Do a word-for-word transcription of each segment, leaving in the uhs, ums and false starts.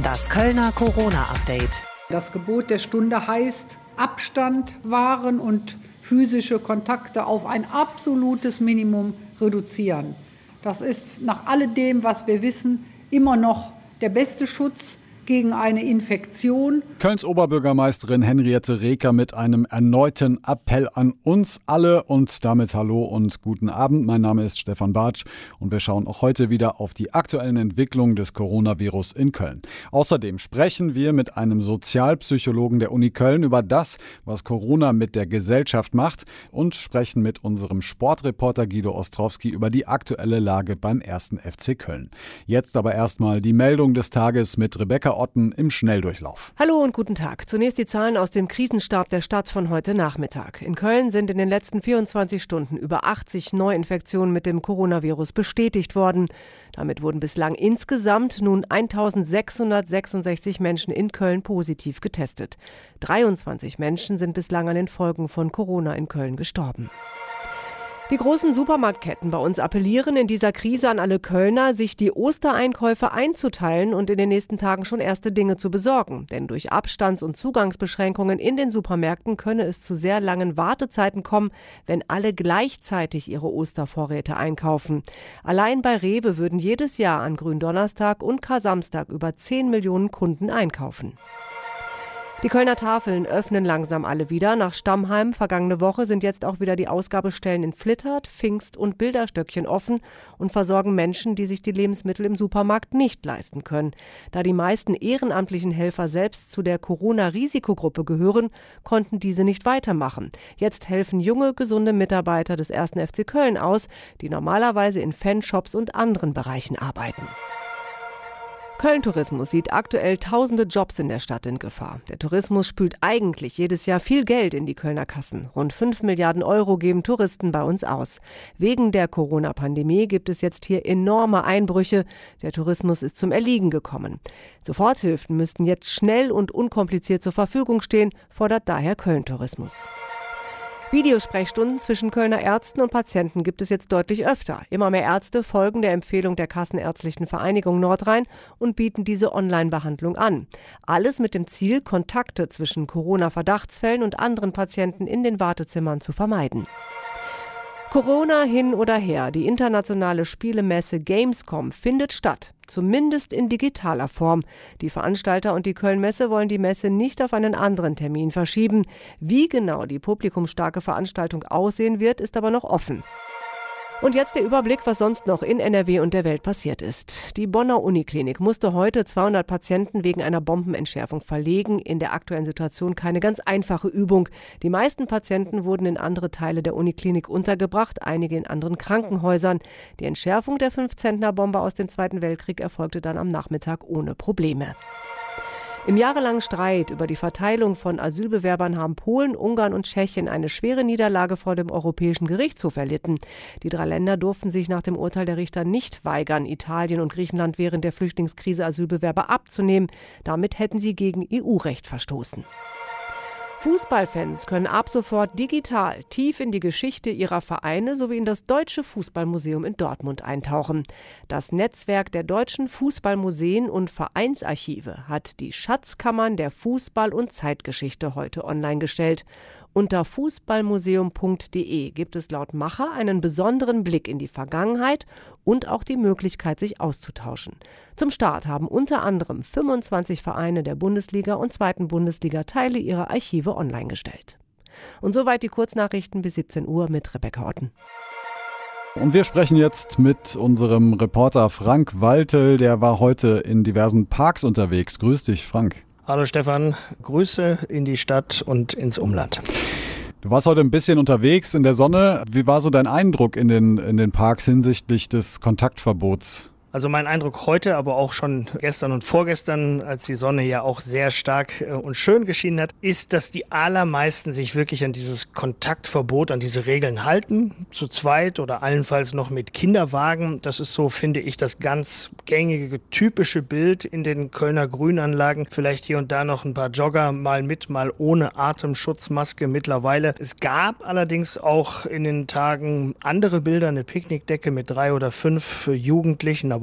Das Kölner Corona-Update. Das Gebot der Stunde heißt, Abstand wahren und physische Kontakte auf ein absolutes Minimum reduzieren. Das ist nach alledem, was wir wissen, immer noch der beste Schutz gegen eine Infektion. Kölns Oberbürgermeisterin Henriette Reker mit einem erneuten Appell an uns alle und damit hallo und guten Abend. Mein Name ist Stefan Bartsch und wir schauen auch heute wieder auf die aktuellen Entwicklungen des Coronavirus in Köln. Außerdem sprechen wir mit einem Sozialpsychologen der Uni Köln über das, was Corona mit der Gesellschaft macht und sprechen mit unserem Sportreporter Guido Ostrowski über die aktuelle Lage beim ersten F C Köln. Jetzt aber erstmal die Meldung des Tages mit Rebecca Otten im Schnelldurchlauf. Hallo und guten Tag. Zunächst die Zahlen aus dem Krisenstab der Stadt von heute Nachmittag. In Köln sind in den letzten vierundzwanzig Stunden über achtzig Neuinfektionen mit dem Coronavirus bestätigt worden. Damit wurden bislang insgesamt nun eintausendsechshundertsechsundsechzig Menschen in Köln positiv getestet. dreiundzwanzig Menschen sind bislang an den Folgen von Corona in Köln gestorben. Die großen Supermarktketten bei uns appellieren in dieser Krise an alle Kölner, sich die Ostereinkäufe einzuteilen und in den nächsten Tagen schon erste Dinge zu besorgen. Denn durch Abstands- und Zugangsbeschränkungen in den Supermärkten könne es zu sehr langen Wartezeiten kommen, wenn alle gleichzeitig ihre Ostervorräte einkaufen. Allein bei Rewe würden jedes Jahr an Gründonnerstag und Kar-Samstag über zehn Millionen Kunden einkaufen. Die Kölner Tafeln öffnen langsam alle wieder. Nach Stammheim vergangene Woche sind jetzt auch wieder die Ausgabestellen in Flittert, Pfingst und Bilderstöckchen offen und versorgen Menschen, die sich die Lebensmittel im Supermarkt nicht leisten können. Da die meisten ehrenamtlichen Helfer selbst zu der Corona-Risikogruppe gehören, konnten diese nicht weitermachen. Jetzt helfen junge, gesunde Mitarbeiter des ersten F C Köln aus, die normalerweise in Fanshops und anderen Bereichen arbeiten. Köln Tourismus sieht aktuell tausende Jobs in der Stadt in Gefahr. Der Tourismus spült eigentlich jedes Jahr viel Geld in die Kölner Kassen. Rund fünf Milliarden Euro geben Touristen bei uns aus. Wegen der Corona-Pandemie gibt es jetzt hier enorme Einbrüche. Der Tourismus ist zum Erliegen gekommen. Soforthilfen müssten jetzt schnell und unkompliziert zur Verfügung stehen, fordert daher Köln Tourismus. Videosprechstunden zwischen Kölner Ärzten und Patienten gibt es jetzt deutlich öfter. Immer mehr Ärzte folgen der Empfehlung der Kassenärztlichen Vereinigung Nordrhein und bieten diese Online-Behandlung an. Alles mit dem Ziel, Kontakte zwischen Corona-Verdachtsfällen und anderen Patienten in den Wartezimmern zu vermeiden. Corona hin oder her, die internationale Spielemesse Gamescom findet statt. Zumindest in digitaler Form. Die Veranstalter und die Köln-Messe wollen die Messe nicht auf einen anderen Termin verschieben. Wie genau die publikumsstarke Veranstaltung aussehen wird, ist aber noch offen. Und jetzt der Überblick, was sonst noch in N R W und der Welt passiert ist. Die Bonner Uniklinik musste heute zweihundert Patienten wegen einer Bombenentschärfung verlegen. In der aktuellen Situation keine ganz einfache Übung. Die meisten Patienten wurden in andere Teile der Uniklinik untergebracht, einige in anderen Krankenhäusern. Die Entschärfung der fünf Zentner Bombe aus dem Zweiten Weltkrieg erfolgte dann am Nachmittag ohne Probleme. Im jahrelangen Streit über die Verteilung von Asylbewerbern haben Polen, Ungarn und Tschechien eine schwere Niederlage vor dem Europäischen Gerichtshof erlitten. Die drei Länder durften sich nach dem Urteil der Richter nicht weigern, Italien und Griechenland während der Flüchtlingskrise Asylbewerber abzunehmen. Damit hätten sie gegen E U-Recht verstoßen. Fußballfans können ab sofort digital tief in die Geschichte ihrer Vereine sowie in das Deutsche Fußballmuseum in Dortmund eintauchen. Das Netzwerk der deutschen Fußballmuseen und Vereinsarchive hat die Schatzkammern der Fußball- und Zeitgeschichte heute online gestellt. Unter fußballmuseum punkt de gibt es laut Macher einen besonderen Blick in die Vergangenheit und auch die Möglichkeit, sich auszutauschen. Zum Start haben unter anderem fünfundzwanzig Vereine der Bundesliga und zweiten Bundesliga Teile ihrer Archive online gestellt. Und soweit die Kurznachrichten bis siebzehn Uhr mit Rebecca Otten. Und wir sprechen jetzt mit unserem Reporter Frank Waltel, der war heute in diversen Parks unterwegs. Grüß dich, Frank. Hallo Stefan, Grüße in die Stadt und ins Umland. Du warst heute ein bisschen unterwegs in der Sonne. Wie war so dein Eindruck in den, in den Parks hinsichtlich des Kontaktverbots? Also mein Eindruck heute, aber auch schon gestern und vorgestern, als die Sonne ja auch sehr stark und schön geschienen hat, ist, dass die allermeisten sich wirklich an dieses Kontaktverbot, an diese Regeln halten. Zu zweit oder allenfalls noch mit Kinderwagen. Das ist so, finde ich, das ganz gängige, typische Bild in den Kölner Grünanlagen. Vielleicht hier und da noch ein paar Jogger, mal mit, mal ohne Atemschutzmaske mittlerweile. Es gab allerdings auch in den Tagen andere Bilder, eine Picknickdecke mit drei oder fünf Jugendlichen, aber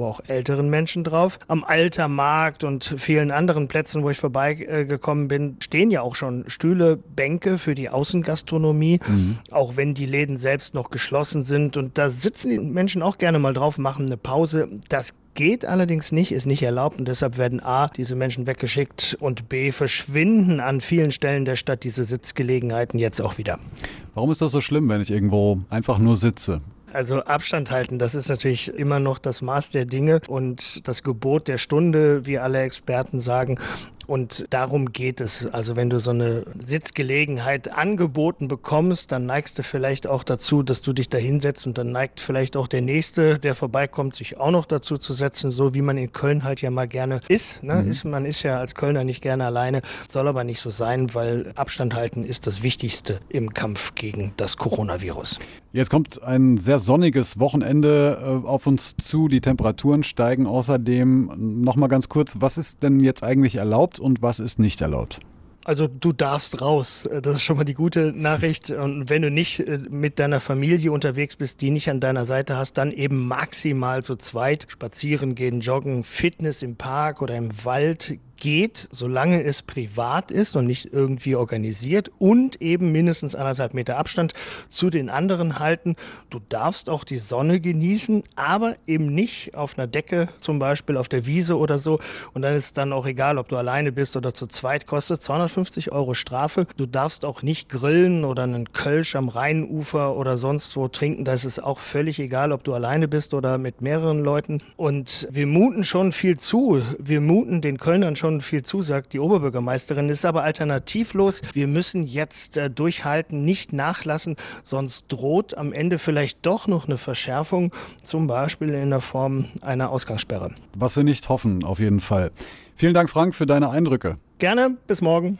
aber auch älteren Menschen drauf. Am Alter Markt und vielen anderen Plätzen, wo ich vorbeigekommen bin, stehen ja auch schon Stühle, Bänke für die Außengastronomie, mhm. auch wenn die Läden selbst noch geschlossen sind. Und da sitzen die Menschen auch gerne mal drauf, machen eine Pause. Das geht allerdings nicht, ist nicht erlaubt und deshalb werden A, diese Menschen weggeschickt und B, verschwinden an vielen Stellen der Stadt diese Sitzgelegenheiten jetzt auch wieder. Warum ist das so schlimm, wenn ich irgendwo einfach nur sitze? Also Abstand halten, das ist natürlich immer noch das Maß der Dinge und das Gebot der Stunde, wie alle Experten sagen. Und darum geht es. Also wenn du so eine Sitzgelegenheit angeboten bekommst, dann neigst du vielleicht auch dazu, dass du dich da hinsetzt und dann neigt vielleicht auch der Nächste, der vorbeikommt, sich auch noch dazu zu setzen, so wie man in Köln halt ja mal gerne ist. Ne? Mhm. ist man ist ja als Kölner nicht gerne alleine, soll aber nicht so sein, weil Abstand halten ist das Wichtigste im Kampf gegen das Coronavirus. Jetzt kommt ein sehr sonniges Wochenende äh, auf uns zu. Die Temperaturen steigen außerdem. Noch mal ganz kurz, was ist denn jetzt eigentlich erlaubt und was ist nicht erlaubt? Also du darfst raus, das ist schon mal die gute Nachricht. Und wenn du nicht mit deiner Familie unterwegs bist, die nicht an deiner Seite hast, dann eben maximal zu zweit spazieren gehen, joggen, Fitness im Park oder im Wald geht, solange es privat ist und nicht irgendwie organisiert und eben mindestens anderthalb Meter Abstand zu den anderen halten. Du darfst auch die Sonne genießen, aber eben nicht auf einer Decke, zum Beispiel auf der Wiese oder so. Und dann ist es dann auch egal, ob du alleine bist oder zu zweit, kostet zweihundertfünfzig Euro Strafe. Du darfst auch nicht grillen oder einen Kölsch am Rheinufer oder sonst wo trinken. Da ist es auch völlig egal, ob du alleine bist oder mit mehreren Leuten. Und wir muten schon viel zu. Wir muten den Kölnern schon viel zu, sagt die Oberbürgermeisterin, ist aber alternativlos. Wir müssen jetzt äh, durchhalten, nicht nachlassen, sonst droht am Ende vielleicht doch noch eine Verschärfung, zum Beispiel in der Form einer Ausgangssperre. Was wir nicht hoffen, auf jeden Fall. Vielen Dank, Frank, für deine Eindrücke. Gerne, bis morgen.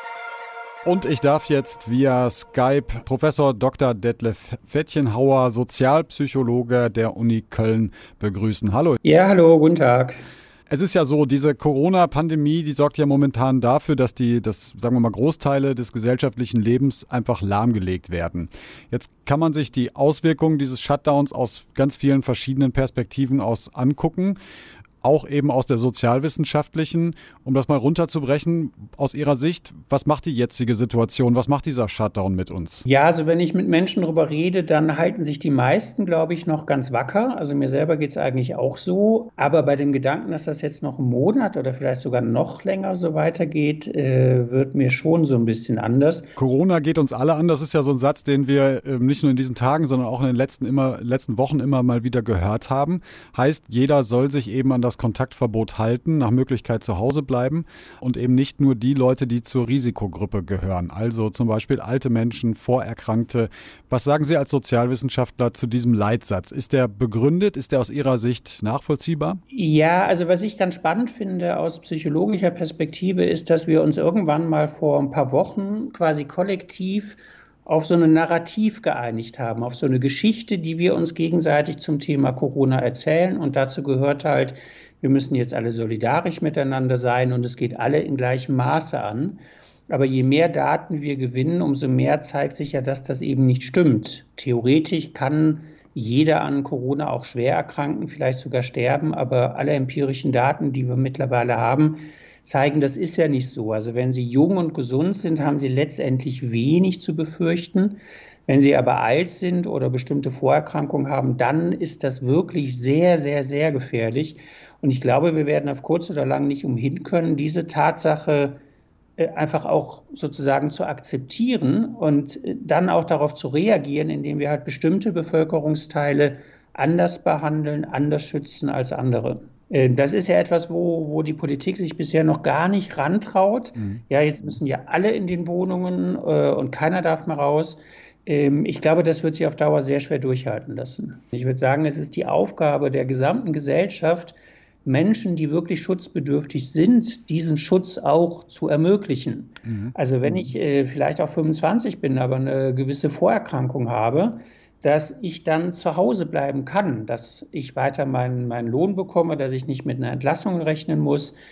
Und ich darf jetzt via Skype Professor Doktor Detlef Fetchenhauer, Sozialpsychologe der Uni Köln, begrüßen. Hallo. Ja, hallo, guten Tag. Es ist ja so, diese Corona-Pandemie, die sorgt ja momentan dafür, dass die, das, sagen wir mal, Großteile des gesellschaftlichen Lebens einfach lahmgelegt werden. Jetzt kann man sich die Auswirkungen dieses Shutdowns aus ganz vielen verschiedenen Perspektiven aus angucken. Auch eben aus der sozialwissenschaftlichen, um das mal runterzubrechen, aus Ihrer Sicht, was macht die jetzige Situation, was macht dieser Shutdown mit uns? Ja, also wenn ich mit Menschen darüber rede, dann halten sich die meisten, glaube ich, noch ganz wacker. Also mir selber geht es eigentlich auch so. Aber bei dem Gedanken, dass das jetzt noch einen Monat oder vielleicht sogar noch länger so weitergeht, äh, wird mir schon so ein bisschen anders. Corona geht uns alle an. Das ist ja so ein Satz, den wir äh, nicht nur in diesen Tagen, sondern auch in den letzten, immer, letzten Wochen immer mal wieder gehört haben. Heißt, jeder soll sich eben an das Kontaktverbot halten, nach Möglichkeit zu Hause bleiben und eben nicht nur die Leute, die zur Risikogruppe gehören, also zum Beispiel alte Menschen, Vorerkrankte. Was sagen Sie als Sozialwissenschaftler zu diesem Leitsatz? Ist der begründet? Ist der aus Ihrer Sicht nachvollziehbar? Ja, also was ich ganz spannend finde aus psychologischer Perspektive ist, dass wir uns irgendwann mal vor ein paar Wochen quasi kollektiv auf so ein Narrativ geeinigt haben, auf so eine Geschichte, die wir uns gegenseitig zum Thema Corona erzählen. Und dazu gehört halt, wir müssen jetzt alle solidarisch miteinander sein und es geht alle in gleichem Maße an. Aber je mehr Daten wir gewinnen, umso mehr zeigt sich ja, dass das eben nicht stimmt. Theoretisch kann jeder an Corona auch schwer erkranken, vielleicht sogar sterben, aber alle empirischen Daten, die wir mittlerweile haben, zeigen, das ist ja nicht so. Also wenn Sie jung und gesund sind, haben Sie letztendlich wenig zu befürchten. Wenn Sie aber alt sind oder bestimmte Vorerkrankungen haben, dann ist das wirklich sehr, sehr, sehr gefährlich. Und ich glaube, wir werden auf kurz oder lang nicht umhin können, diese Tatsache einfach auch sozusagen zu akzeptieren und dann auch darauf zu reagieren, indem wir halt bestimmte Bevölkerungsteile anders behandeln, anders schützen als andere. Das ist ja etwas, wo, wo die Politik sich bisher noch gar nicht rantraut. Mhm. Ja, jetzt müssen ja alle in den Wohnungen äh, und keiner darf mehr raus. Ähm, ich glaube, das wird sich auf Dauer sehr schwer durchhalten lassen. Ich würde sagen, es ist die Aufgabe der gesamten Gesellschaft, Menschen, die wirklich schutzbedürftig sind, diesen Schutz auch zu ermöglichen. Mhm. Also wenn ich äh, vielleicht auch fünfundzwanzig bin, aber eine gewisse Vorerkrankung habe, dass ich dann zu Hause bleiben kann, dass ich weiter meinen, meinen Lohn bekomme, dass ich nicht mit einer Entlassung rechnen muss,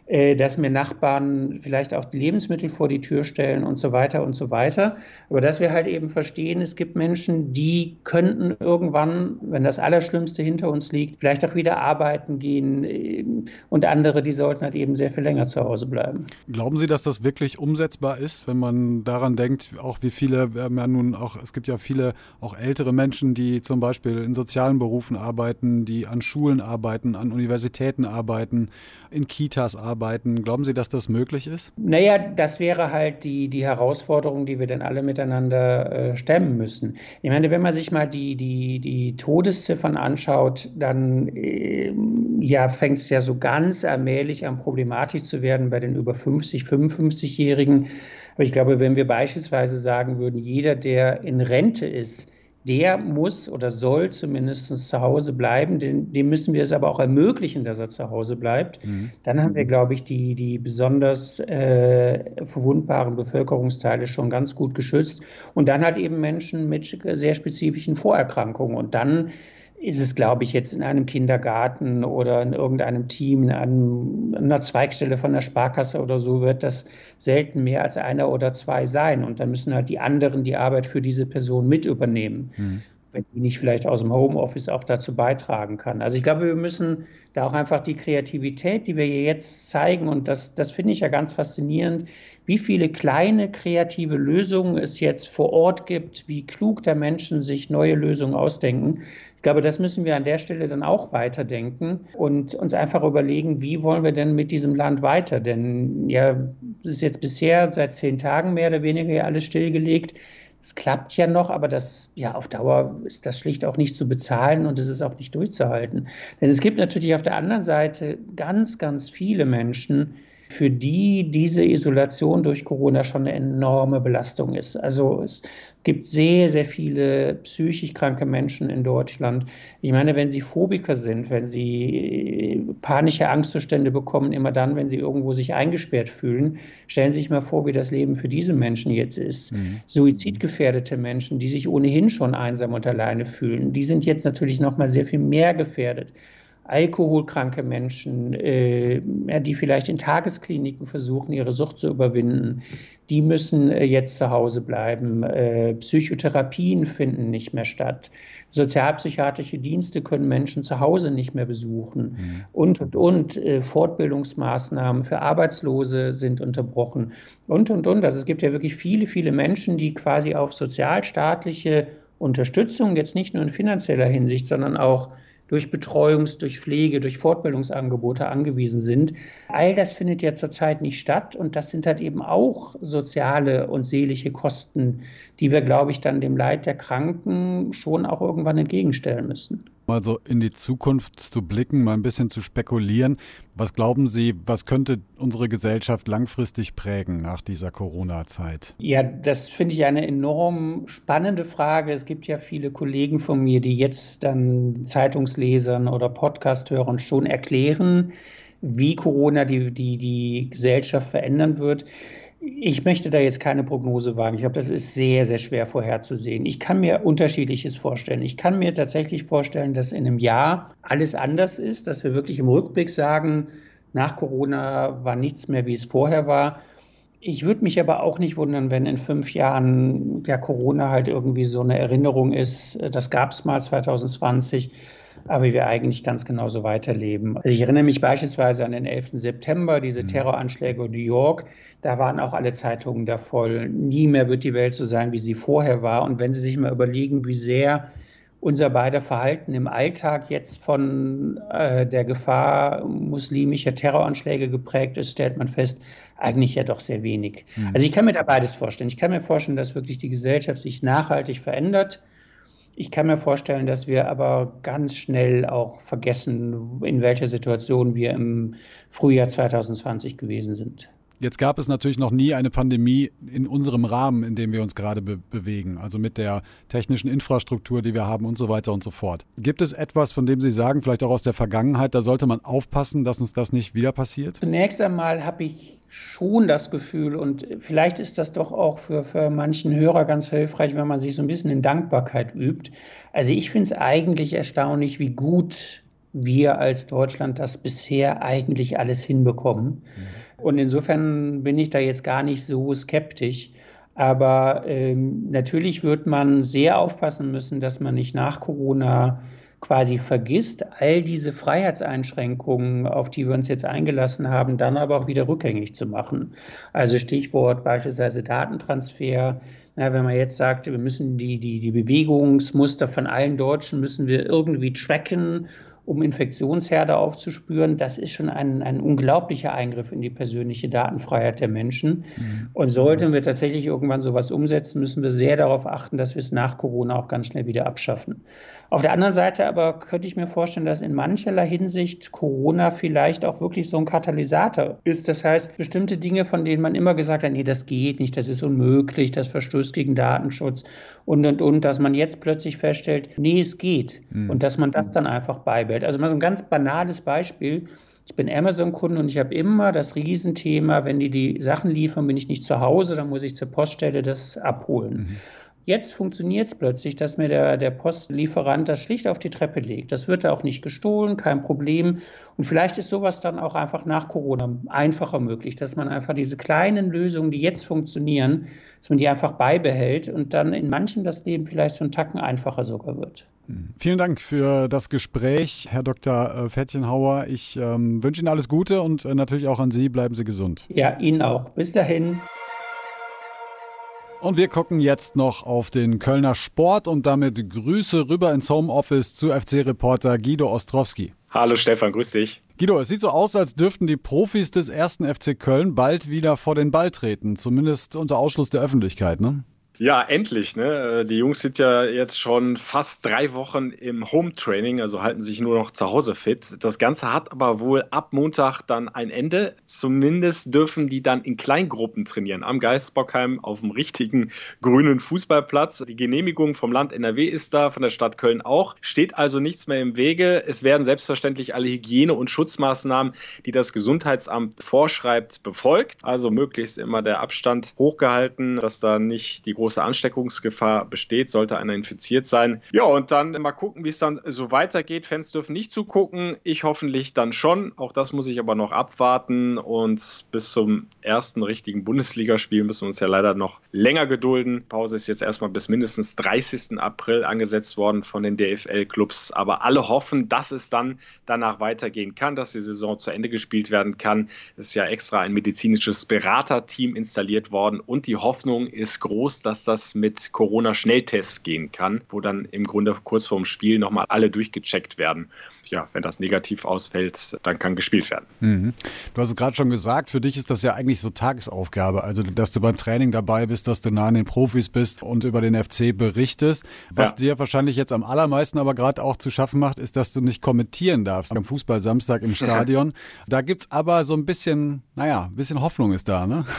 dass mir Nachbarn vielleicht auch die Lebensmittel vor die Tür stellen und so weiter und so weiter. Aber dass wir halt eben verstehen, es gibt Menschen, die könnten irgendwann, wenn das Allerschlimmste hinter uns liegt, vielleicht auch wieder arbeiten gehen und andere, die sollten halt eben sehr viel länger zu Hause bleiben. Glauben Sie, dass das wirklich umsetzbar ist, wenn man daran denkt, auch wie viele, wir haben ja nun auch, es gibt ja viele auch ältere Menschen, die zum Beispiel in sozialen Berufen arbeiten, die an Schulen arbeiten, an Universitäten arbeiten, in Kitas arbeiten. Glauben Sie, dass das möglich ist? Naja, das wäre halt die, die Herausforderung, die wir dann alle miteinander äh, stemmen müssen. Ich meine, wenn man sich mal die, die, die Todesziffern anschaut, dann äh, ja, fängt es ja so ganz allmählich an problematisch zu werden bei den über fünfzig, fünfundfünfzigjährigen. Aber ich glaube, wenn wir beispielsweise sagen würden, jeder, der in Rente ist, der muss oder soll zumindest zu Hause bleiben, dem, dem müssen wir es aber auch ermöglichen, dass er zu Hause bleibt. Mhm. Dann haben wir, glaube ich, die, die besonders äh, verwundbaren Bevölkerungsteile schon ganz gut geschützt. Und dann halt eben Menschen mit sehr spezifischen Vorerkrankungen. Und dann ist es, glaube ich, jetzt in einem Kindergarten oder in irgendeinem Team, in, einem, in einer Zweigstelle von der Sparkasse oder so, wird das selten mehr als einer oder zwei sein. Und dann müssen halt die anderen die Arbeit für diese Person mit übernehmen, mhm. wenn die nicht vielleicht aus dem Homeoffice auch dazu beitragen kann. Also ich glaube, wir müssen da auch einfach die Kreativität, die wir hier jetzt zeigen, und das, das finde ich ja ganz faszinierend, wie viele kleine kreative Lösungen es jetzt vor Ort gibt, wie klug da Menschen sich neue Lösungen ausdenken. Ich glaube, das müssen wir an der Stelle dann auch weiterdenken und uns einfach überlegen, wie wollen wir denn mit diesem Land weiter? Denn ja, es ist jetzt bisher seit zehn Tagen mehr oder weniger ja alles stillgelegt. Es klappt ja noch, aber das, ja, auf Dauer ist das schlicht auch nicht zu bezahlen und es ist auch nicht durchzuhalten. Denn es gibt natürlich auf der anderen Seite ganz, ganz viele Menschen, für die diese Isolation durch Corona schon eine enorme Belastung ist. Also es gibt sehr, sehr viele psychisch kranke Menschen in Deutschland. Ich meine, wenn sie Phobiker sind, wenn sie panische Angstzustände bekommen, immer dann, wenn sie irgendwo sich eingesperrt fühlen, stellen Sie sich mal vor, wie das Leben für diese Menschen jetzt ist. Mhm. Suizidgefährdete Menschen, die sich ohnehin schon einsam und alleine fühlen, die sind jetzt natürlich noch mal sehr viel mehr gefährdet. Alkoholkranke Menschen, äh, die vielleicht in Tageskliniken versuchen, ihre Sucht zu überwinden, die müssen äh, jetzt zu Hause bleiben. Äh, Psychotherapien finden nicht mehr statt. Sozialpsychiatrische Dienste können Menschen zu Hause nicht mehr besuchen. Mhm. Und, und, und. Äh, Fortbildungsmaßnahmen für Arbeitslose sind unterbrochen. Und, und, und. Also es gibt ja wirklich viele, viele Menschen, die quasi auf sozialstaatliche Unterstützung, jetzt nicht nur in finanzieller Hinsicht, sondern auch durch Betreuungs-, durch Pflege, durch Fortbildungsangebote angewiesen sind. All das findet ja zurzeit nicht statt und das sind halt eben auch soziale und seelische Kosten, die wir, glaube ich, dann dem Leid der Kranken schon auch irgendwann entgegenstellen müssen. Mal so in die Zukunft zu blicken, mal ein bisschen zu spekulieren. Was glauben Sie, was könnte unsere Gesellschaft langfristig prägen nach dieser Corona-Zeit? Ja, das finde ich eine enorm spannende Frage. Es gibt ja viele Kollegen von mir, die jetzt dann Zeitungslesern oder Podcast-Hörern schon erklären, wie Corona die, die, die Gesellschaft verändern wird. Ich möchte da jetzt keine Prognose wagen. Ich glaube, das ist sehr, sehr schwer vorherzusehen. Ich kann mir Unterschiedliches vorstellen. Ich kann mir tatsächlich vorstellen, dass in einem Jahr alles anders ist, dass wir wirklich im Rückblick sagen, nach Corona war nichts mehr, wie es vorher war. Ich würde mich aber auch nicht wundern, wenn in fünf Jahren ja Corona halt irgendwie so eine Erinnerung ist. Das gab es mal zwanzig zwanzig. Aber wir eigentlich ganz genauso weiterleben. Also ich erinnere mich beispielsweise an den elften September, diese Terroranschläge in New York. Da waren auch alle Zeitungen da voll. Nie mehr wird die Welt so sein, wie sie vorher war. Und wenn Sie sich mal überlegen, wie sehr unser beider Verhalten im Alltag jetzt von äh, der Gefahr muslimischer Terroranschläge geprägt ist, stellt man fest, eigentlich ja doch sehr wenig. Mhm. Also ich kann mir da beides vorstellen. Ich kann mir vorstellen, dass wirklich die Gesellschaft sich nachhaltig verändert. Ich kann mir vorstellen, dass wir aber ganz schnell auch vergessen, in welcher Situation wir im Frühjahr zwanzig zwanzig gewesen sind. Jetzt gab es natürlich noch nie eine Pandemie in unserem Rahmen, in dem wir uns gerade be- bewegen, also mit der technischen Infrastruktur, die wir haben und so weiter und so fort. Gibt es etwas, von dem Sie sagen, vielleicht auch aus der Vergangenheit, da sollte man aufpassen, dass uns das nicht wieder passiert? Zunächst einmal habe ich schon das Gefühl, und vielleicht ist das doch auch für, für manchen Hörer ganz hilfreich, wenn man sich so ein bisschen in Dankbarkeit übt. Also ich finde es eigentlich erstaunlich, wie gut wir als Deutschland das bisher eigentlich alles hinbekommen. Mhm. Und insofern bin ich da jetzt gar nicht so skeptisch. Aber ähm, natürlich wird man sehr aufpassen müssen, dass man nicht nach Corona quasi vergisst, all diese Freiheitseinschränkungen, auf die wir uns jetzt eingelassen haben, dann aber auch wieder rückgängig zu machen. Also Stichwort beispielsweise Datentransfer. Na, wenn man jetzt sagt, wir müssen die, die, die Bewegungsmuster von allen Deutschen müssen wir irgendwie tracken, um Infektionsherde aufzuspüren, das ist schon ein, ein unglaublicher Eingriff in die persönliche Datenfreiheit der Menschen. Mhm. Und sollten wir tatsächlich irgendwann sowas umsetzen, müssen wir sehr darauf achten, dass wir es nach Corona auch ganz schnell wieder abschaffen. Auf der anderen Seite aber könnte ich mir vorstellen, dass in mancherlei Hinsicht Corona vielleicht auch wirklich so ein Katalysator ist. Das heißt, bestimmte Dinge, von denen man immer gesagt hat, nee, das geht nicht, das ist unmöglich, das verstößt gegen Datenschutz und, und, und, dass man jetzt plötzlich feststellt, nee, es geht. Mhm. Und dass man das dann einfach beibehält. Also mal so ein ganz banales Beispiel. Ich bin Amazon-Kunde und ich habe immer das Riesenthema, wenn die die Sachen liefern, bin ich nicht zu Hause, dann muss ich zur Poststelle das abholen. Mhm. Jetzt funktioniert es plötzlich, dass mir der, der Postlieferant das schlicht auf die Treppe legt. Das wird auch nicht gestohlen, kein Problem. Und vielleicht ist sowas dann auch einfach nach Corona einfacher möglich, dass man einfach diese kleinen Lösungen, die jetzt funktionieren, dass man die einfach beibehält und dann in manchem das Leben vielleicht so einen Tacken einfacher sogar wird. Vielen Dank für das Gespräch, Herr Doktor Fettchenhauer. Ich ähm, wünsche Ihnen alles Gute und äh, natürlich auch an Sie. Bleiben Sie gesund. Ja, Ihnen auch. Bis dahin. Und wir gucken jetzt noch auf den Kölner Sport und damit Grüße rüber ins Homeoffice zu F C-Reporter Guido Ostrowski. Hallo Stefan, grüß dich. Guido, es sieht so aus, als dürften die Profis des ersten F C Köln bald wieder vor den Ball treten, zumindest unter Ausschluss der Öffentlichkeit, ne? Ja, endlich, ne? Die Jungs sind ja jetzt schon fast drei Wochen im Home-Training, also halten sich nur noch zu Hause fit. Das Ganze hat aber wohl ab Montag dann ein Ende. Zumindest dürfen die dann in Kleingruppen trainieren am Geisbockheim auf dem richtigen grünen Fußballplatz. Die Genehmigung vom Land N R W ist da, von der Stadt Köln auch. Steht also nichts mehr im Wege. Es werden selbstverständlich alle Hygiene- und Schutzmaßnahmen, die das Gesundheitsamt vorschreibt, befolgt. Also möglichst immer der Abstand hochgehalten, dass da nicht die große Ansteckungsgefahr besteht, sollte einer infiziert sein. Ja, und dann mal gucken, wie es dann so weitergeht. Fans dürfen nicht zugucken, ich hoffentlich dann schon. Auch das muss ich aber noch abwarten und bis zum ersten richtigen Bundesligaspiel müssen wir uns ja leider noch länger gedulden. Pause ist jetzt erstmal bis mindestens dreißigsten April angesetzt worden von den D F L-Clubs, aber alle hoffen, dass es dann danach weitergehen kann, dass die Saison zu Ende gespielt werden kann. Es ist ja extra ein medizinisches Beraterteam installiert worden und die Hoffnung ist groß, dass das mit Corona-Schnelltests gehen kann, wo dann im Grunde kurz vorm Spiel nochmal alle durchgecheckt werden. Ja, wenn das negativ ausfällt, dann kann gespielt werden. Mhm. Du hast es gerade schon gesagt, für dich ist das ja eigentlich so Tagesaufgabe, also dass du beim Training dabei bist, dass du nah an den Profis bist und über den F C berichtest. Was ja. dir wahrscheinlich jetzt am allermeisten aber gerade auch zu schaffen macht, ist, dass du nicht kommentieren darfst am Fußball-Samstag im Stadion. Da gibt es aber so ein bisschen, naja, ein bisschen Hoffnung ist da, ne?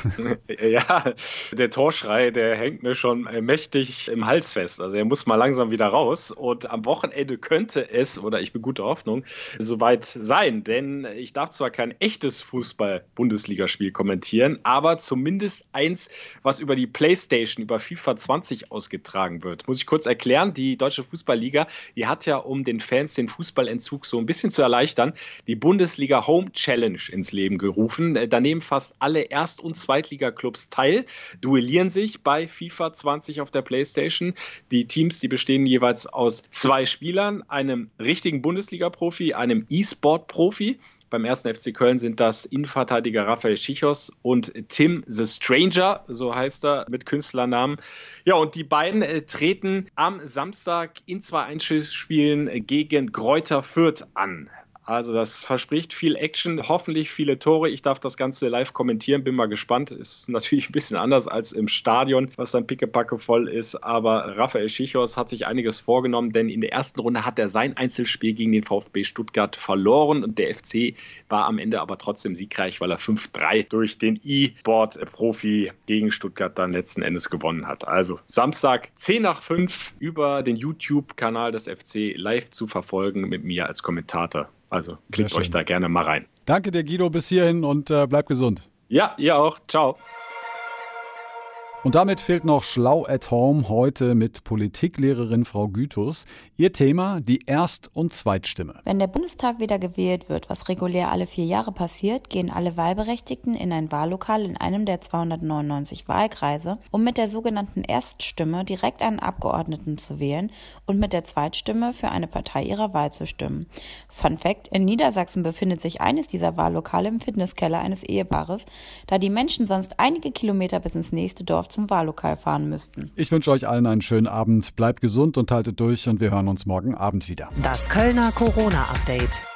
Ja, der Torschrei, der hängt mir schon mächtig im Hals fest. Also er muss mal langsam wieder raus und am Wochenende könnte es, oder ich bin guter Hoffnung, soweit sein, denn ich darf zwar kein echtes Fußball-Bundesligaspiel kommentieren, aber zumindest eins, was über die PlayStation, über FIFA zwanzig ausgetragen wird. Muss ich kurz erklären, die Deutsche Fußballliga, die hat ja, um den Fans den Fußballentzug so ein bisschen zu erleichtern, die Bundesliga Home Challenge ins Leben gerufen. Da nehmen fast alle Erst- und Zweitliga-Clubs teil, duellieren sich bei FIFA zwanzig auf der PlayStation. Die Teams, die bestehen jeweils aus zwei Spielern, einem richtigen Bundesliga Profi, einem E-Sport-Profi. Beim ersten F C Köln sind das Innenverteidiger Raphael Schichos und Tim the Stranger, so heißt er mit Künstlernamen. Ja, und die beiden äh, treten am Samstag in zwei Einzelspielen gegen Greuther Fürth an. Also das verspricht viel Action, hoffentlich viele Tore. Ich darf das Ganze live kommentieren, bin mal gespannt. Ist natürlich ein bisschen anders als im Stadion, was dann pickepacke voll ist. Aber Raphael Schichos hat sich einiges vorgenommen, denn in der ersten Runde hat er sein Einzelspiel gegen den VfB Stuttgart verloren. Und der F C war am Ende aber trotzdem siegreich, weil er fünf drei durch den E-Sport-Profi gegen Stuttgart dann letzten Endes gewonnen hat. Also Samstag zehn nach fünf über den YouTube-Kanal des F C live zu verfolgen mit mir als Kommentator. Also klickt euch da gerne mal rein. Danke dir, Guido, bis hierhin und äh, bleib gesund. Ja, ihr auch. Ciao. Und damit fehlt noch Schlau at Home heute mit Politiklehrerin Frau Gütus. Ihr Thema, die Erst- und Zweitstimme. Wenn der Bundestag wieder gewählt wird, was regulär alle vier Jahre passiert, gehen alle Wahlberechtigten in ein Wahllokal in einem der zweihundertneunundneunzig Wahlkreise, um mit der sogenannten Erststimme direkt einen Abgeordneten zu wählen und mit der Zweitstimme für eine Partei ihrer Wahl zu stimmen. Fun Fact: In Niedersachsen befindet sich eines dieser Wahllokale im Fitnesskeller eines Ehepaares, da die Menschen sonst einige Kilometer bis ins nächste Dorf zum Wahllokal fahren müssten. Ich wünsche euch allen einen schönen Abend. Bleibt gesund und haltet durch und wir hören uns morgen Abend wieder. Das Kölner Corona-Update.